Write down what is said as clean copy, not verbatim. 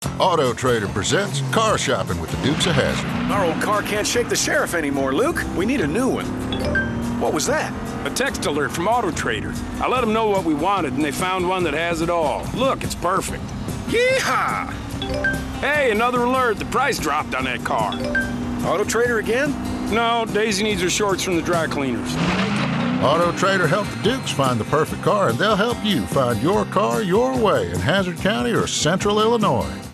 Auto Trader presents car shopping with the Dukes of Hazzard. Our old car can't shake the sheriff anymore, Luke. We need a new one. What was that? A text alert from Auto Trader. I let them know what we wanted, and they found one that has it all. Look, it's perfect. Yeehaw! Hey, another alert. The price dropped on that car. Auto Trader again? No, Daisy needs her shorts from the dry cleaners. Auto Trader helped the Dukes find the perfect car, and they'll help you find your car your way in Hazzard County or Central Illinois.